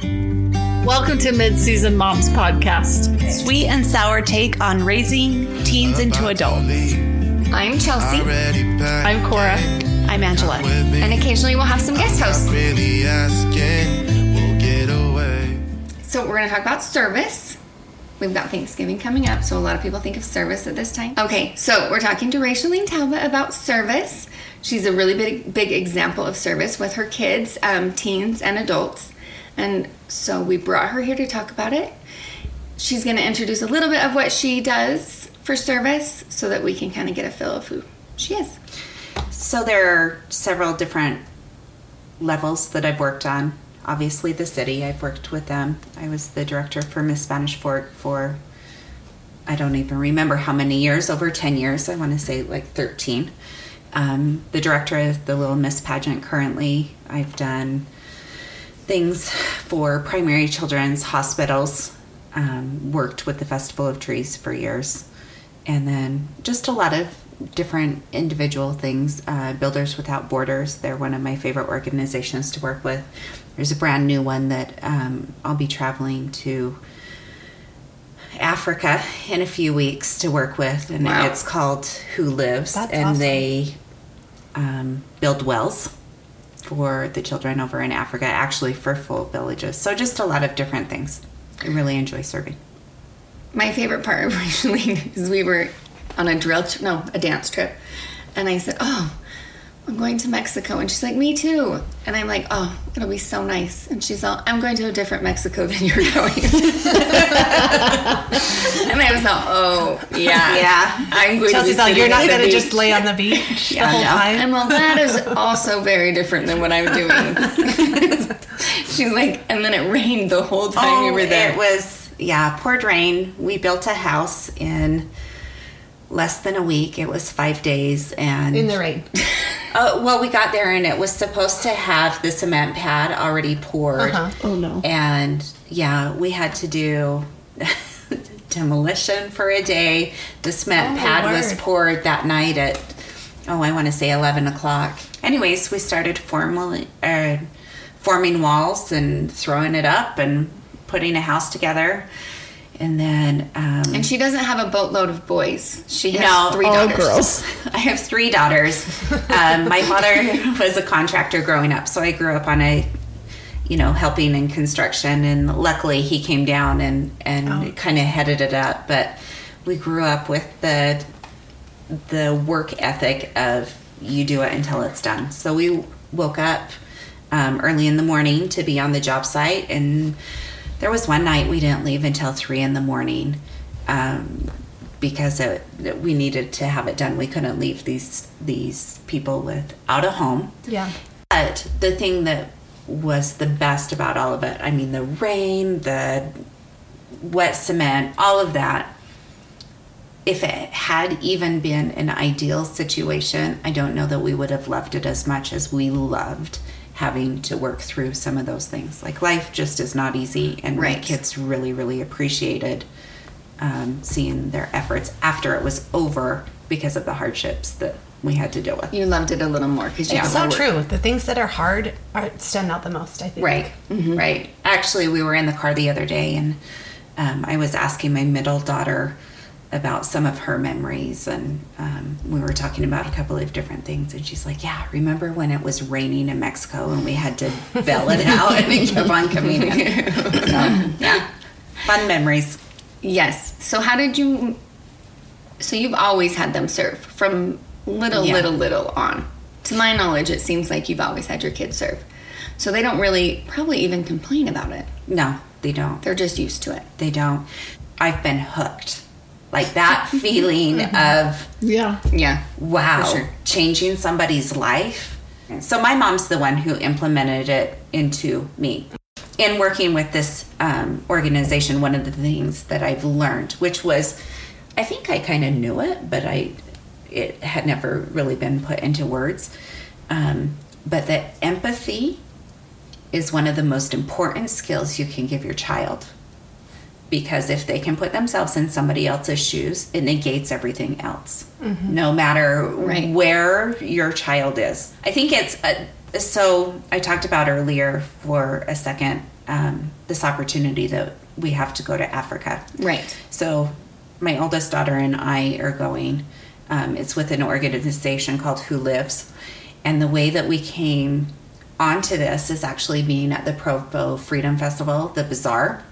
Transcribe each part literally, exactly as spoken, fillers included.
Welcome to Mid-Season Moms Podcast. Sweet and sour take on raising teens into adults. I'm Chelsea. I'm Cora. I'm Angela. And occasionally we'll have some guest hosts. So we're going to talk about service. We've got Thanksgiving coming up, so a lot of people think of service at this time. Okay, so we're talking to Rachaeline Talbot about service. She's a really big, big example of service with her kids, um, teens, and adults. And so we brought her here to talk about it. She's going to introduce a little bit of what she does for service so that we can kind of get a feel of who she is. So there are several different levels that I've worked on. Obviously, the city, I've worked with them. I was the director for Miss Spanish Fork for, I don't even remember how many years, over ten years. I want to say like thirteen. Um, the director of the Little Miss pageant currently. I've done things for primary children's hospitals, um, worked with the Festival of Trees for years, and then just a lot of different individual things. Uh, Builders Without Borders, they're one of my favorite organizations to work with. There's a brand new one that um, I'll be traveling to Africa in a few weeks to work with, and wow. It's called Who Lives. That's and awesome. They um, build wells for the children over in Africa, actually for full villages. So just a lot of different things. I really enjoy serving. My favorite part of Rachaeline is we were on a drill, tri- no, a dance trip. And I said, oh, I'm going to Mexico. And she's like, me too. And I'm like, oh, it'll be so nice. And she's all, I'm going to a different Mexico than you're going. And I was all, oh, yeah. Yeah. I'm going Chelsea's to all, be you're not going to just lay on the beach Yeah, the whole no. time. And well, that is also very different than what I'm doing. She's like, and then it rained the whole time Oh, you were there. it was, yeah, poured rain. We built a house in less than a week. It was five days. And In the rain. Oh, well, we got there and it was supposed to have the cement pad already poured. Uh-huh. Oh, no. And yeah, we had to do demolition for a day. The cement Oh, pad word. was poured that night at, oh, I want to say eleven o'clock. Anyways, we started formally, uh, forming walls and throwing it up and putting a house together. And then... Um, And she doesn't have a boatload of boys. She has No, three all daughters. girls. I have three daughters. Um, my father was a contractor growing up, so I grew up on a, you know, helping in construction. And luckily, he came down and and Oh. kind of headed it up. But we grew up with the the work ethic of you do it until it's done. So we woke up um, early in the morning to be on the job site, and there was one night we didn't leave until three in the morning. Um, because it, we needed to have it done. We couldn't leave these these people without a home. Yeah. But the thing that was the best about all of it, I mean, the rain, the wet cement, all of that, if it had even been an ideal situation, I don't know that we would have loved it as much as we loved having to work through some of those things. Like, life just is not easy, and Right. my kids really, really appreciated Um, seeing their efforts after it was over because of the hardships that we had to deal with. You loved it a little more because you Yeah. It's had so more work. true. The things that are hard are stand out the most, I think. Right, right. Actually, we were in the car the other day, and um, I was asking my middle daughter about some of her memories, and um, we were talking about a couple of different things, and she's like, yeah, remember when it was raining in Mexico and we had to bail it out and it kept on coming in? So, yeah, fun memories. Yes. So how did you... So you've always had them serve from little, Yeah. little, little on. To my knowledge, it seems like you've always had your kids serve. So they don't really probably even complain about it. No, they don't. They're just used to it. They don't. I've been hooked. Like that feeling of, Yeah. Yeah. wow, For sure. changing somebody's life. So my mom's the one who implemented it into me. In working with this um, organization, one of the things that I've learned, which was, I think I kind of knew it, but I it had never really been put into words, um, but that empathy is one of the most important skills you can give your child. Because if they can put themselves in somebody else's shoes, it negates everything else, mm-hmm. no matter right. where your child is. I think it's a so I talked about earlier for a second um, this opportunity that we have to go to Africa. Right. So my oldest daughter and I are going. Um, it's with an organization called Who Lives. And the way that we came onto this is actually being at the Provo Freedom Festival, the Bazaar.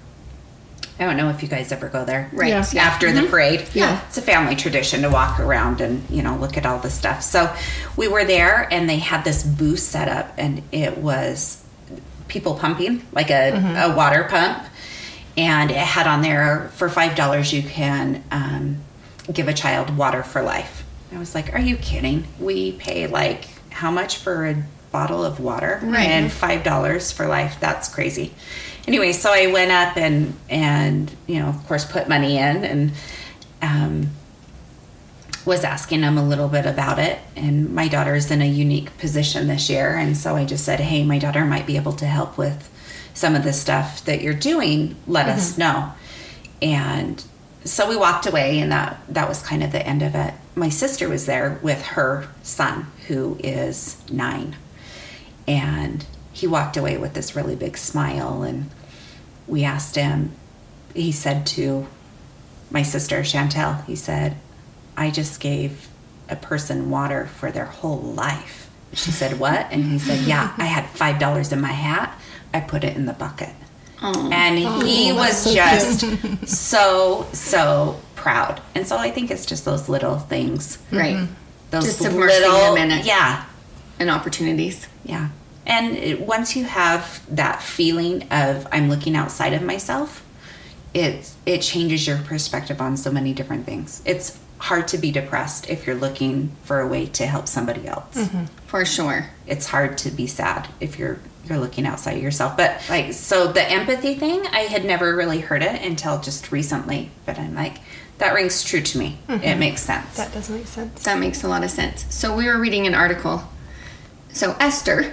I don't know if you guys ever go there. Right. Yeah. Yeah. After the parade. Yeah. It's a family tradition to walk around and, you know, look at all the stuff. So we were there and they had this booth set up and it was people pumping, like a, mm-hmm. a water pump. And it had on there, for five dollars you can um, give a child water for life. I was like, are you kidding? We pay like how much for a bottle of water? Right. And five dollars for life. That's crazy. Anyway, so I went up and, and you know, of course, put money in and um, was asking them a little bit about it. And my daughter's in a unique position this year. And so I just said, hey, my daughter might be able to help with some of the stuff that you're doing. Let mm-hmm. us know. And so we walked away and that, that was kind of the end of it. My sister was there with her son, who is nine. And he walked away with this really big smile and we asked him, he said to my sister, Chantel, he said, I just gave a person water for their whole life. She said, what? And he said, yeah, I had five dollars in my hat. I put it in the bucket. Oh. And he oh, was so just cute. so, so proud. And so I think it's just those little things. Right. Mm-hmm. Those just little, them in it. Yeah. And opportunities. Yeah. And it, once you have that feeling of I'm looking outside of myself, it it changes your perspective on so many different things. It's hard to be depressed if you're looking for a way to help somebody else. Mm-hmm. For sure. It's hard to be sad if you're you're looking outside of yourself. But like, so the empathy thing, I had never really heard it until just recently. But I'm like, that rings true to me. Mm-hmm. It makes sense. That does make sense. That makes a lot of sense. So we were reading an article. So Esther,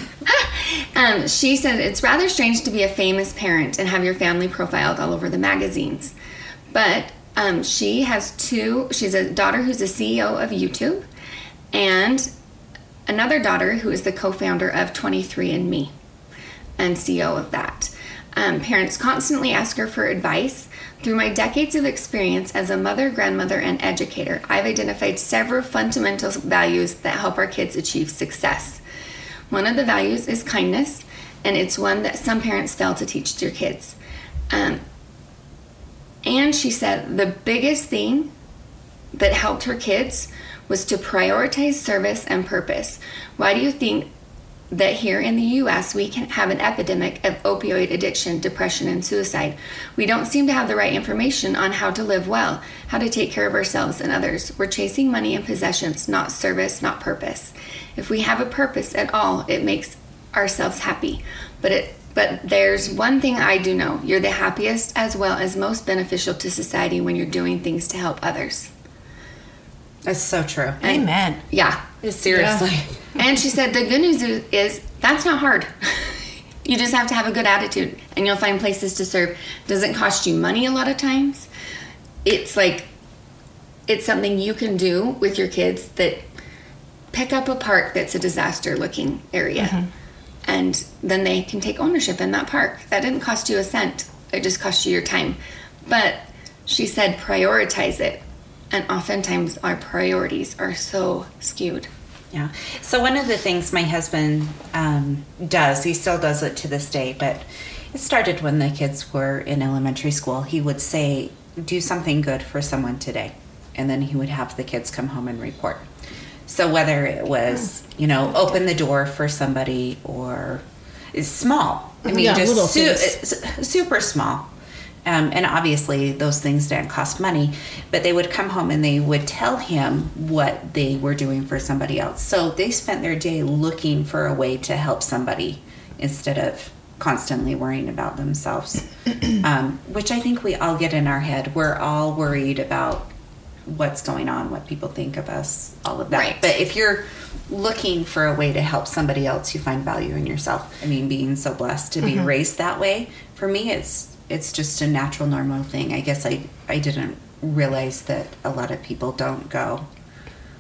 um, she said, it's rather strange to be a famous parent and have your family profiled all over the magazines. But um, she has two, she's a daughter who's a C E O of YouTube and another daughter who is the co-founder of twenty-three and me and C E O of that. Um, parents constantly ask her for advice. Through my decades of experience as a mother, grandmother, and educator, I've identified several fundamental values that help our kids achieve success. One of the values is kindness, and it's one that some parents fail to teach their kids. Um, and she said the biggest thing that helped her kids was to prioritize service and purpose. Why do you think that here in the U S we can have an epidemic of opioid addiction, depression, and suicide? We don't seem to have the right information on how to live well, how to take care of ourselves and others. We're chasing money and possessions, not service, not purpose. If we have a purpose at all, it makes ourselves happy. But it but there's one thing I do know. You're the happiest as well as most beneficial to society when you're doing things to help others. That's so true. And, Amen. Yeah. Seriously. Yeah. And she said the good news is, is that's not hard. You just have to have a good attitude and you'll find places to serve. It doesn't cost you money a lot of times. It's like, it's something you can do with your kids that pick up a park that's a disaster looking area. Mm-hmm. And then they can take ownership in that park. That didn't cost you a cent. It just cost you your time. But she said prioritize it. And oftentimes our priorities are so skewed. Yeah. So one of the things my husband um, does, he still does it to this day, but it started when the kids were in elementary school. He would say, do something good for someone today. And then he would have the kids come home and report. So whether it was, you know, open the door for somebody or it's small. I mean, yeah, just su- super small. Um, and obviously those things didn't cost money, but they would come home and they would tell him what they were doing for somebody else. So they spent their day looking for a way to help somebody instead of constantly worrying about themselves, um, which I think we all get in our head. We're all worried about what's going on, what people think of us, all of that. Right. But if you're looking for a way to help somebody else, you find value in yourself. I mean, being so blessed to be mm-hmm. raised that way, for me, it's it's just a natural, normal thing. I guess I, I didn't realize that a lot of people don't go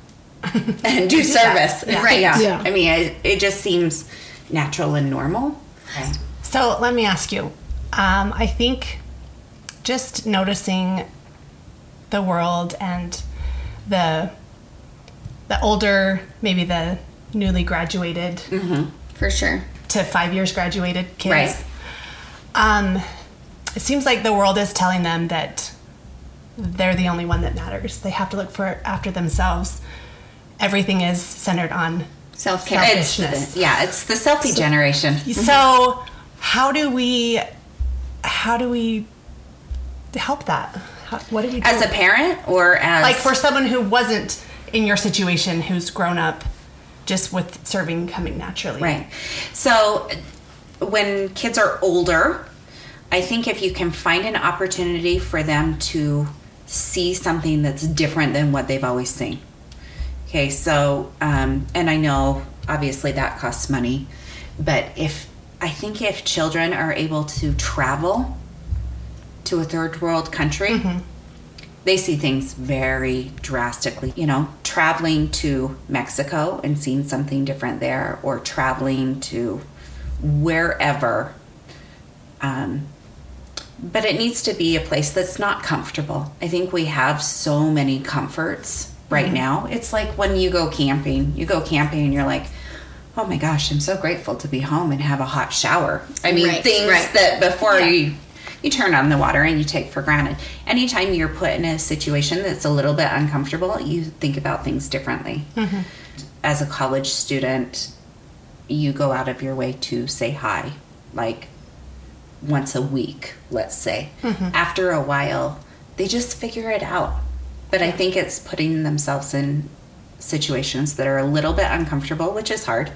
and do service. Yeah. Right. Yeah. Yeah. I mean, it, it just seems natural and normal. Okay. So let me ask you. Um, I think just noticing the world and the the older, maybe the newly graduated For sure. to five years graduated kids. Right. Um, it seems like the world is telling them that they're the only one that matters. They have to look for after themselves. Everything is centered on Self-care. It's selfishness. the, yeah, it's the selfie generation. So how do we how do we help that? How, what do we do? As a parent or as like for someone who wasn't in your situation, who's grown up just with serving coming naturally. Right. So when kids are older, I think if you can find an opportunity for them to see something that's different than what they've always seen. Okay, so, um, and I know obviously that costs money, but if, I think if children are able to travel to a third world country, Mm-hmm. they see things very drastically. You know, traveling to Mexico and seeing something different there, or traveling to wherever. Um, but it needs to be a place that's not comfortable. I think we have so many comforts right Mm-hmm. now. It's like when you go camping. You go camping and you're like, oh my gosh, I'm so grateful to be home and have a hot shower. I mean, Right, things right. that before Yeah. you you turn on the water and you take for granted. Anytime you're put in a situation that's a little bit uncomfortable, you think about things differently. Mm-hmm. As a college student, you go out of your way to say hi, like once a week, let's say. Mm-hmm. After a while, they just figure it out. But I think it's putting themselves in situations that are a little bit uncomfortable, which is hard.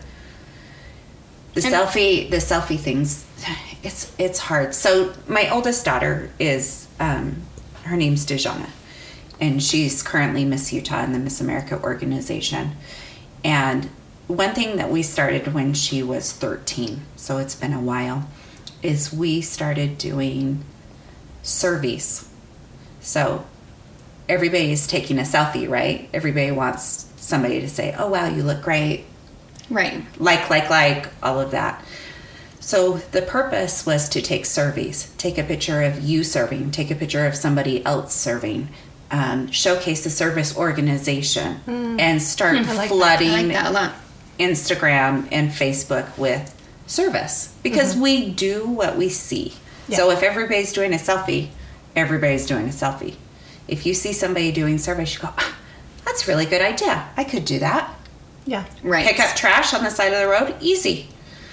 The And- selfie, the selfie things, it's it's hard. So my oldest daughter is, um, her name's Dejana, and she's currently Miss Utah in the Miss America organization. And one thing that we started when she was thirteen, so it's been a while, is we started doing surveys. So everybody's taking a selfie, right? Everybody wants somebody to say, oh wow, you look great, Right. like, like, like, all of that. So the purpose was to take surveys, take a picture of you serving, take a picture of somebody else serving, um, showcase the service organization, and start I like that. I flooding I like that a lot. Instagram and Facebook with service, because we do what we see. So Yeah. if everybody's doing a selfie, everybody's doing a selfie. If you see somebody doing service, you go, ah, that's a really good idea. I could do that. Yeah. Right. Pick up trash on the side of the road, easy.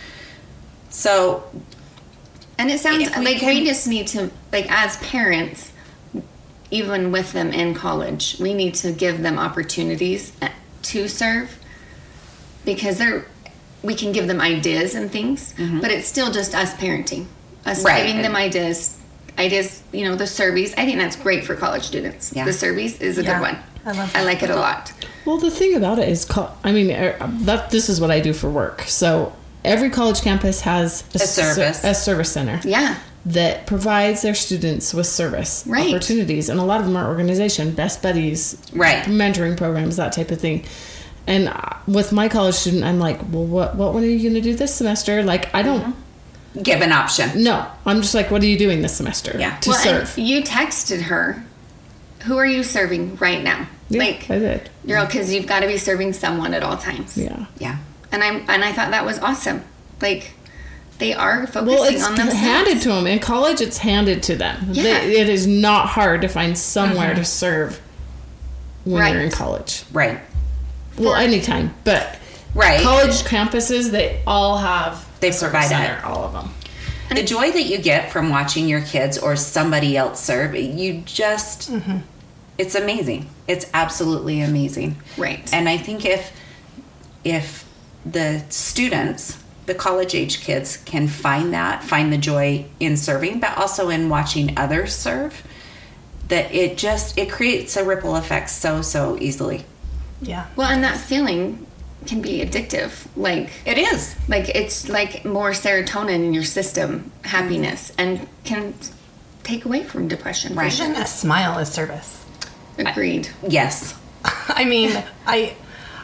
So And it sounds If we like can- we just need to, like, as parents, even with them in college, we need to give them opportunities to serve, because they're, we can give them ideas and things, but it's still just us parenting, us Right. giving them ideas, ideas, you know, the surveys. I think that's great for college students. Yeah. The surveys is a Yeah. good one. I love I that. like it a lot. Well, the thing about it is, co- I mean, er, that this is what I do for work. So every college campus has A service. a service center Yeah. that provides their students with service Right. opportunities, and a lot of them are organization, best buddies, Right. mentoring programs, that type of thing. And uh, with my college student, I'm like, well, what what what are you going to do this semester? Like, I don't. give an option. No, I'm just like, what are you doing this semester Yeah. to Well, serve? and you texted her, who are you serving right now? Yeah, like, I did. you're because you've got to be serving someone at all times. Yeah. Yeah. And I'm and I thought that was awesome. Like, they are focusing Well, it's on themselves. handed to them. In college, it's handed to them. Yeah. They, it is not hard to find somewhere to serve when Right. you're in college. Right. Well, anytime, but Right. college campuses, they all have They a service provide center, it. all of them. The joy that you get from watching your kids or somebody else serve, you just, it's amazing. It's absolutely amazing. Right. And I think if, if the students, the college age kids can find that, find the joy in serving, but also in watching others serve, that it just, it creates a ripple effect so, so easily. Yeah. Well, and that feeling can be addictive. Like, It is. like it's like more serotonin in your system, happiness, and can take away from depression. for Right. sure. Even a smile is service. Agreed. Yes. I mean, I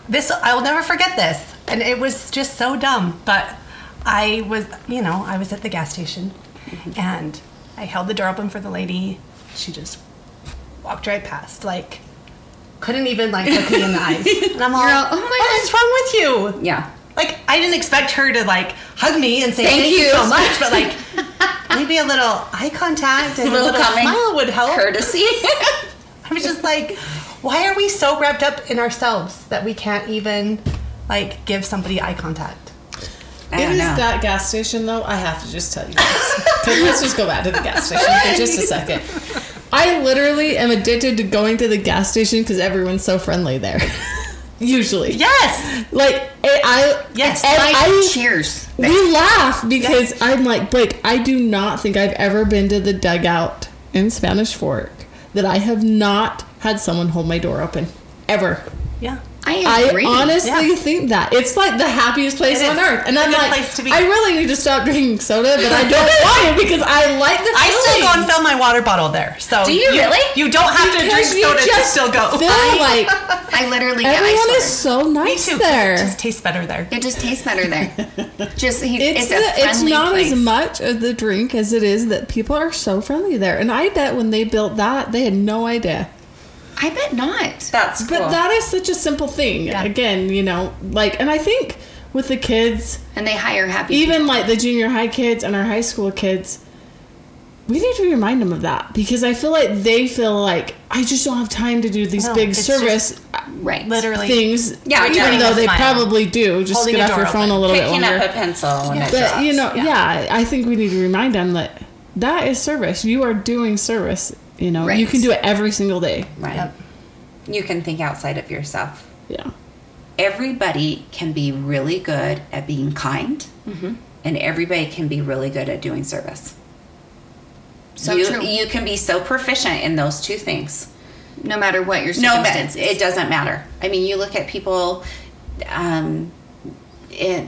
this, I will never forget this. And it was just so dumb. But I was, you know, I was at the gas station mm-hmm. and I held the door open for the lady. She just walked right past, like, couldn't even, like, look me in the eyes. And I'm all, all oh my what is wrong with you? Yeah. Like, I didn't expect her to, like, hug me and say thank, thank you. you so much, but, like, maybe a little eye contact and a little, a little smile would help. Courtesy. I was just like, why are we so wrapped up in ourselves that we can't even, like, give somebody eye contact? I It don't is know. that gas station, though. I have to just tell you this. Okay, let's just go back to the gas station for just a second. I literally am addicted to going to the gas station because everyone's so friendly there. Usually. Yes. Like, I... I Yes. and Like, I cheers. we laugh because yes. I'm like, Blake, I do not think I've ever been to the dugout in Spanish Fork that I have not had someone hold my door open. Ever. Yeah. I agree. I honestly Yeah. think that. It's like the happiest place It on is. earth. And It's a I'm good like, place to be. I really need to stop drinking soda, but I don't want it because I like the feeling. I still go and fill my water bottle there. So Do you really? You don't have to Because drink you soda to just still go. feel like I literally get everyone ice is so Me nice too. there. It just tastes better there. It just tastes better there. Just he, It's it's, a the, friendly it's not place. as much of the drink as it is that people are so friendly there. And I bet when they built that, they had no idea. I bet not. That's cool. But that is such a simple thing. Yeah. Again, you know, like, and I think with the kids, And they hire happy even people. like the junior high kids and our high school kids, we need to remind them of that because I feel like they feel like I just don't have time to do these No, big it's service right. Literally. things. Yeah, even yeah. though they Smile. probably do. Just Holding get a off your door phone open. a little bit Picking longer. up a pencil when it But drops. you know, Yeah. yeah. I think we need to remind them that that is service. You are doing service. You know, Right. you can do it every single day. Right. Yep. You can think outside of yourself. Yeah. Everybody can be really good at being kind, Mm-hmm. and everybody can be really good at doing service. So you, true. you can be so proficient in those two things. No matter what your No, but circumstances. it doesn't matter. I mean, you look at people um, in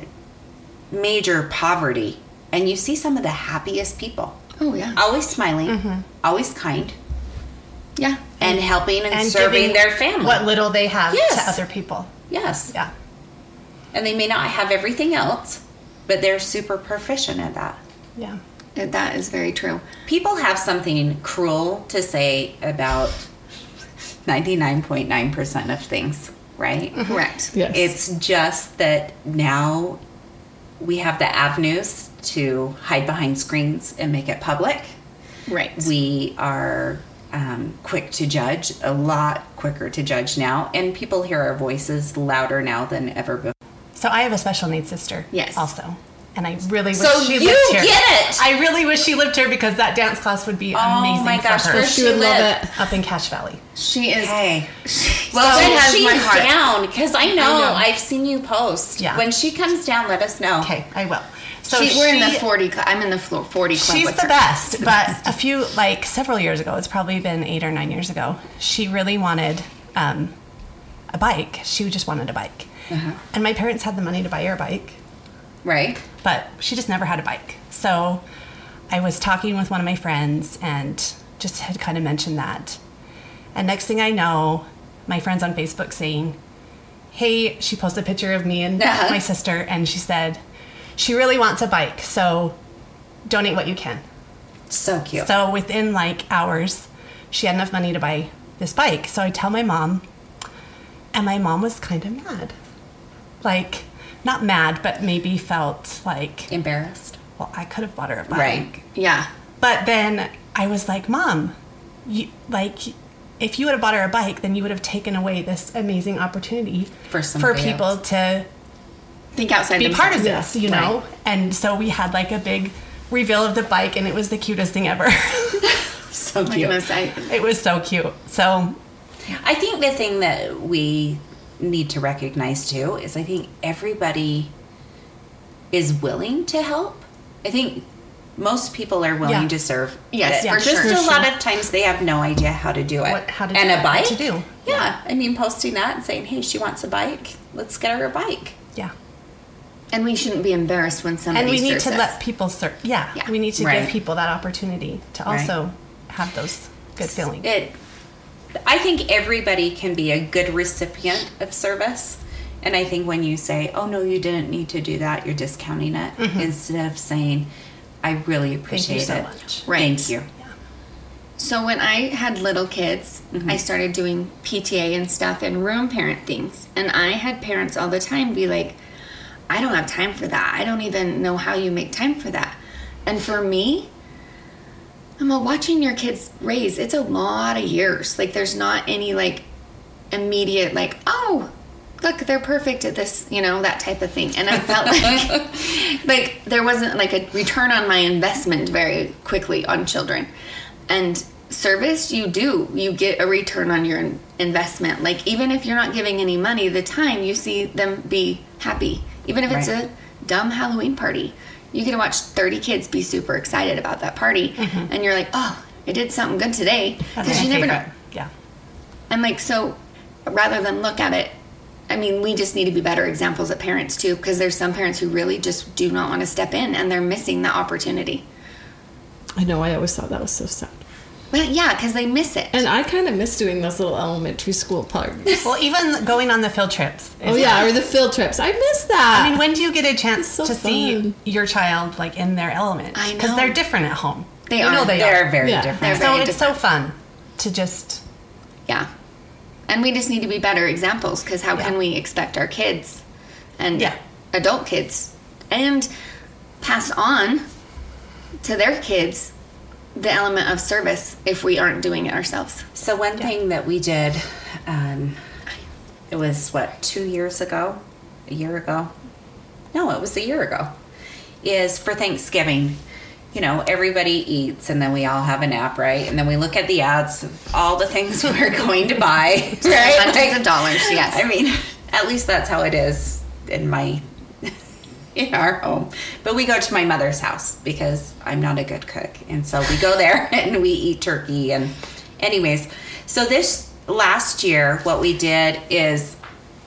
major poverty, and you see some of the happiest people. Oh yeah. Always smiling, always kind, Yeah. and helping and, And serving giving their family. what little they have Yes. to other people. Yes. Yeah. And they may not have everything else, but they're super proficient at that. Yeah. That is very true. People have something cruel to say about ninety-nine point nine percent of things, right? Correct. Yes. It's just that now we have the avenues to hide behind screens and make it public. Right. We are um, quick to judge, a lot quicker to judge now, and people hear our voices louder now than ever before. So I have a special needs sister. Yes. Also. And I really wish So she you lived here. get it! I really wish she lived here because that dance class would be amazing Oh my gosh, for her. where she would love live? it. Up in Cache Valley. She is. Hey. She Well, still when has she's my heart. down, because I know, know. I've seen you post. Yeah. When she comes down, let us know. Okay, I will. So She, we're in the she- forty. Cl- I'm in the flo- forty club. She's with the her. best, but a few, like several years ago, it's probably been eight or nine years ago, she really wanted um, a bike. She just wanted a bike. Uh-huh. And my parents had the money to buy her a bike, Right? but she just never had a bike. So I was talking with one of my friends and just had kind of mentioned that. And next thing I know, my friend's on Facebook saying, hey, she posted a picture of me and Uh-huh. my sister, and she said, she really wants a bike, so donate what you can. So cute. So within like hours, she had enough money to buy this bike. So I tell my mom, and my mom was kind of mad. Like, not mad, but maybe felt like, Embarrassed. well, I could have bought her a bike. Right. Yeah. But then I was like, Mom, you, like, if you would have bought her a bike, then you would have taken away this amazing opportunity For for somebody people else. to Think outside. be part of themselves. this, you know? And so we had like a big reveal of the bike, and it was the cutest thing ever. So Oh my cute. goodness, I, It was so cute. So, I think the thing that we need to recognize too is I think everybody is willing to help. I think most people are willing Yeah. to serve. Yes, But for just sure. a For lot sure. of times they have no idea how to do it. What- how to and do a it, bike? what to do. Yeah. I mean, posting that and saying, hey, she wants a bike. Let's get her a bike. yeah. and we shouldn't be embarrassed when somebody. And we need serves to us. let people serve. Yeah, Yeah. we need to Right. give people that opportunity to Right. also have those good feelings. It, I think everybody can be a good recipient of service, And I think when you say, oh, no, you didn't need to do that, you're discounting it. Mm-hmm. Instead of saying, I really appreciate Thank you so it. much. Right. Thank you. Yeah. So when I had little kids, Mm-hmm. I started doing P T A and stuff and room parent things. And I had parents all the time be like, I don't have time for that. I don't even know how you make time for that. And for me, I'm like, watching your kids raise, it's a lot of years. Like, there's not any, like, immediate, like, oh, look, they're perfect at this, you know, that type of thing. And I felt like, like, there wasn't, like, a return on my investment very quickly on children. And service, you do. You get a return on your investment. Like, even if you're not giving any money, the time you see them be happy. Even if it's Right. a dumb Halloween party. You get to watch thirty kids be super excited about that party. Mm-hmm. And you're like, oh, I did something good today. That's Because my you never favorite. know. Yeah. And like, so rather than look at it, I mean, we just need to be better examples of parents too, because there's some parents who really just do not want to step in and they're missing the opportunity. I know, I always thought that was so sad. But yeah, because they miss it. And I kind of miss doing those little elementary school parties. Well, even going on the field trips. is- Oh yeah, or the field trips. I miss that. I mean, when do you get a chance so to see fun. your child like in their element? I Because know. they're different at home. They You are. know they They're are. very Yeah. different. They're So very it's so fun to just Yeah. And we just need to be better examples, because how Yeah. can we expect our kids and Yeah. adult kids and pass on to their kids the element of service if we aren't doing it ourselves? So one thing that we did, um, it was what, two years ago, a year ago? No, it was a year ago. Is for Thanksgiving, you know, everybody eats and then we all have a nap, right? And then we look at the ads of all the things we're going to buy, right? Hundreds Like, of dollars, yes. I mean, at least that's how it is in my in our home. But we go to my mother's house because I'm not a good cook. And so we go there and we eat turkey. And anyways, so this last year, what we did is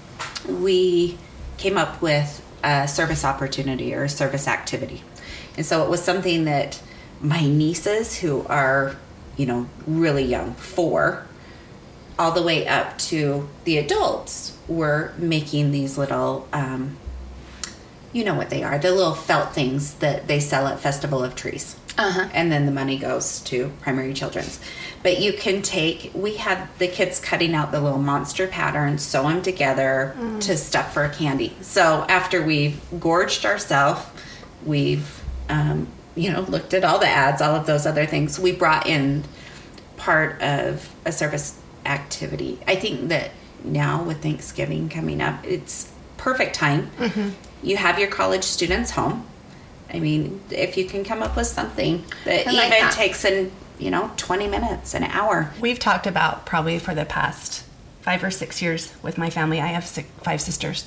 we came up with a service opportunity or a service activity. And so it was something that my nieces, who are, you know, really young, four, all the way up to the adults, were making these little, um, you know what they are, the little felt things that they sell at Festival of Trees. Uh-huh. And then the money goes to Primary Children's. But you can take, we had the kids cutting out the little monster patterns, sew them together Mm. to stuff for candy. So after we've gorged ourselves, we've, um, you know, looked at all the ads, all of those other things, we brought in part of a service activity. I think that now with Thanksgiving coming up, it's perfect time. Mm-hmm. You have your college students home. I mean, if you can come up with something that I like even that. takes in, you know, twenty minutes, an hour. We've talked about probably for the past five or six years with my family. I have six, five sisters,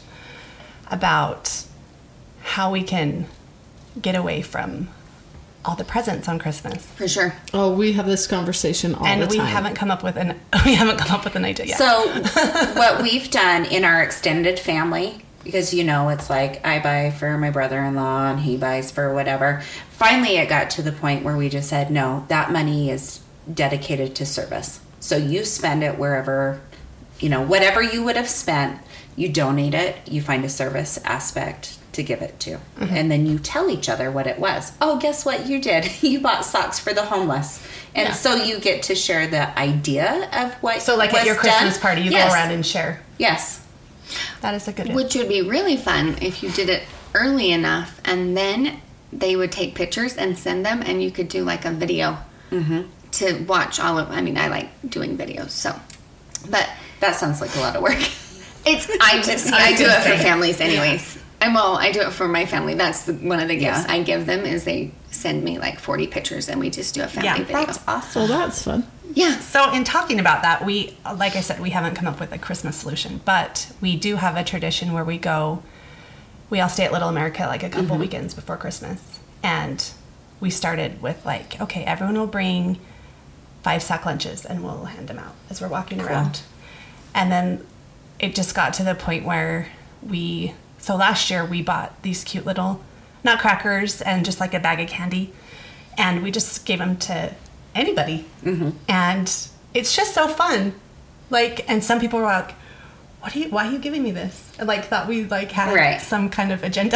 about how we can get away from all the presents on Christmas, For sure. Oh, we have this conversation all and the we time. haven't come up with an we haven't come up with an idea yet. So what we've done in our extended family, because you know it's like I buy for my brother-in-law and he buys for whatever. Finally, it got to the point where we just said, no, that money is dedicated to service. So you spend it wherever, you know, whatever you would have spent, you donate it, you find a service aspect to give it to. Mm-hmm. And then you tell each other what it was. Oh, guess what you did? You bought socks for the homeless. And Yeah. so you get to share the idea of what So, like was at your Christmas done. party, you Yes. go around and share. Yes. That is a good. Which would be really fun if you did it early enough, and then they would take pictures and send them, and you could do like a video to watch all of. I mean, I like doing videos, so. But That sounds like a lot of work. it's I just I I was do gonna it for say. families anyways. I'm well. I do it for my family. That's the, one of the gifts Yeah. I give them is they send me like forty pictures, and we just do a family Yeah, video. That's awesome. Oh, that's fun. Yeah. So, in talking about that, we, like I said, we haven't come up with a Christmas solution, but we do have a tradition where we go, we all stay at Little America like a couple weekends before Christmas. And we started with, like, okay, everyone will bring five sack lunches and we'll hand them out as we're walking around. And then it just got to the point where we, so last year we bought these cute little nutcrackers and just like a bag of candy. And we just gave them to anybody. Mm-hmm. And it's just so fun. Like, and some people were like, what are you, why are you giving me this? I like thought we like had Right. some kind of agenda.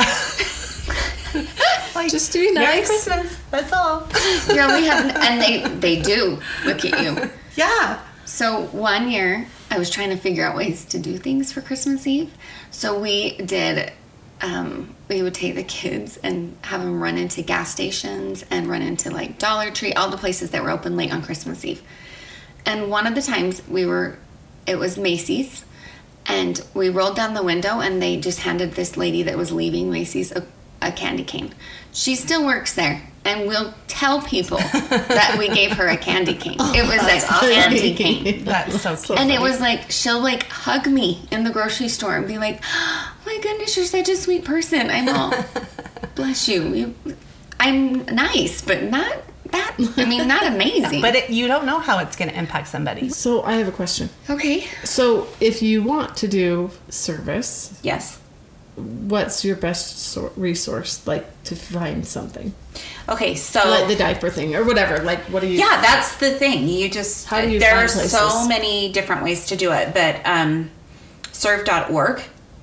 Like, Just to be Merry nice. Christmas. That's all. Yeah, we have, and they they do look at you. Yeah. So one year, I was trying to figure out ways to do things for Christmas Eve. So we did, um, we would take the kids and have them run into gas stations and run into like Dollar Tree, all the places that were open late on Christmas Eve. And one of the times we were, it was Macy's, and we rolled down the window and they just handed this lady that was leaving Macy's a, a candy cane. She still works there. And we'll tell people that we gave her a candy cane. It was a candy cane. That's so cute. And it was like, she'll like hug me in the grocery store and be like, oh my goodness, you're such a sweet person. I'm all, bless you. you. I'm nice, but not that, I mean, not amazing. But it, you don't know how it's going to impact somebody. So I have a question. Okay. So if you want to do service, Yes. what's your best sor- resource, like to find something, Okay, so like the diaper thing or whatever? Like, what do you? yeah, that's the thing. You just How do you there find are so places? many different ways to do it, but um, serve dot org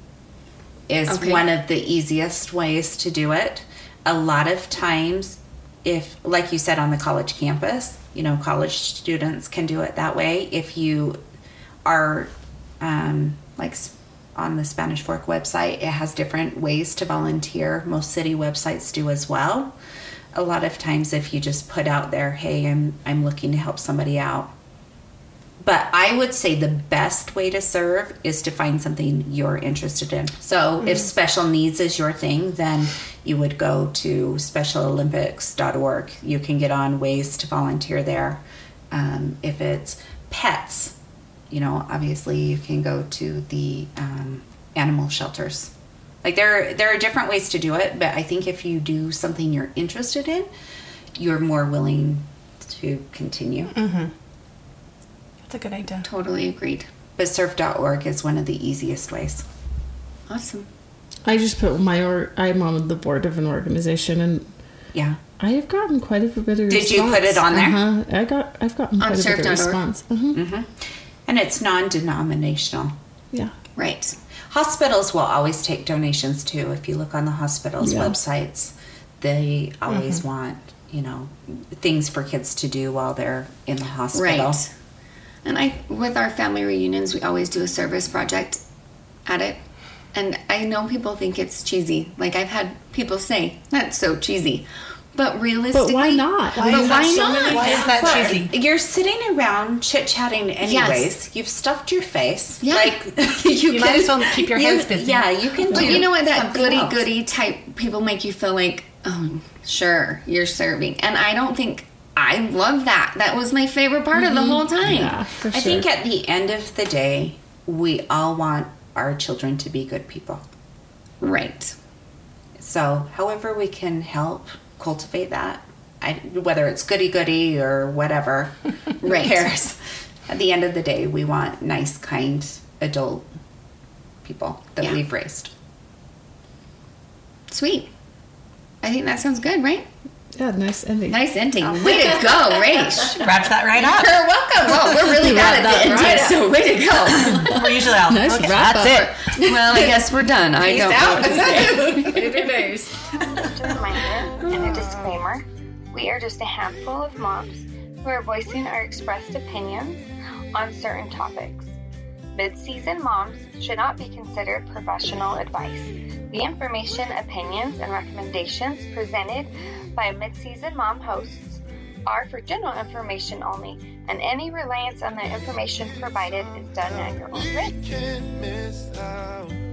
is Okay. one of the easiest ways to do it. A lot of times, if like you said on the college campus, you know, college students can do it that way. If you are um, like s- on the Spanish Fork website, it has different ways to volunteer. Most city websites do as well. A lot of times if you just put out there, hey, I'm I'm looking to help somebody out. But I would say the best way to serve is to find something you're interested in. So if special needs is your thing, then you would go to special olympics dot org. You can get on ways to volunteer there. Um, if it's pets, you know, obviously you can go to the um, animal shelters. Like there, there are different ways to do it, but I think if you do something you're interested in, you're more willing to continue. That's a good idea. Totally agreed. But serve dot org is one of the easiest ways. Awesome. I just put my or I'm on the board of an organization, and Yeah. I have gotten quite a bit of response. Did you put it on there? Uh-huh. I got. I've gotten On quite a bit of serve dot org? response. Uh-huh. And it's non-denominational. Yeah. Right. Hospitals will always take donations too. If you look on the hospital's Yeah. websites, they always want, you know, things for kids to do while they're in the hospital. Right. And I, with our family reunions, we always do a service project at it. And I know people think it's cheesy. Like I've had people say, that's so cheesy. But realistically. But why not? Why But is that why so not? many- Why is that But cheesy? you're sitting around chit-chatting anyways. Yes. You've stuffed your face. Yeah. Like you, You might as well keep your you- hands busy. Yeah, you can But do you know what? That something goody else. goody type people make you feel like, oh, sure, you're serving. And I don't think, I love that. That was my favorite part of the whole time. Yeah, for I sure. think at the end of the day, we all want our children to be good people. Right. So, however we can help cultivate that, I, whether it's goody goody or whatever, Right. who cares? At the end of the day, we want nice, kind, adult people that Yeah. we've raised. Sweet. I think that sounds good, right? Yeah. Nice ending. Nice ending. Way to go, Rach. Wraps that right up. You're welcome. Well, we're really You bad wrapped at the that ending, right so way to go. We're usually out. Nice okay, wrap that's up. it. Well, I guess we're done. I don't know what to say. Just a reminder and a disclaimer, we are just a handful of moms who are voicing our expressed opinions on certain topics. Mid-season moms should not be considered professional advice. The information, opinions, and recommendations presented by mid-season mom hosts are for general information only, and any reliance on the information provided is done at your own risk. Can't miss out.